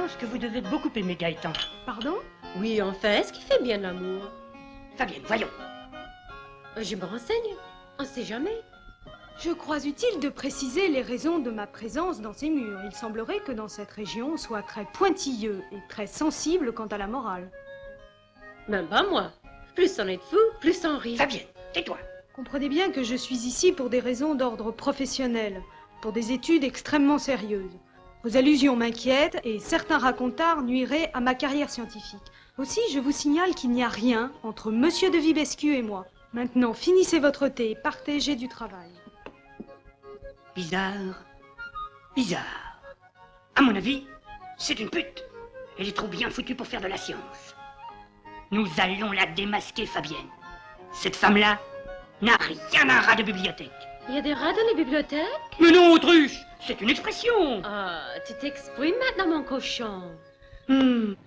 pense que vous devez beaucoup aimer Gaëtan. Pardon? Oui, enfin, est-ce qu'il fait bien l'amour? Fabienne, voyons. Je me renseigne. On sait jamais. Je crois utile de préciser les raisons de ma présence dans ces murs. Il semblerait que dans cette région, on soit très pointilleux et très sensible quant à la morale. Même pas moi. Plus on est de fous, plus on rit. Fabienne, tais-toi. Comprenez bien que je suis ici pour des raisons d'ordre professionnel, pour des études extrêmement sérieuses. Vos allusions m'inquiètent et certains racontards nuiraient à ma carrière scientifique. Aussi, je vous signale qu'il n'y a rien entre Monsieur de Vibescu et moi. Maintenant, finissez votre thé et partez, j'ai du travail. Bizarre. Bizarre. À mon avis, c'est une pute. Elle est trop bien foutue pour faire de la science. Nous allons la démasquer, Fabienne. Cette femme-là n'a rien à un rat de bibliothèque. Il y a des rats dans les bibliothèques? Mais non, autruche, c'est une expression. Ah, tu t'exprimes maintenant, mon cochon.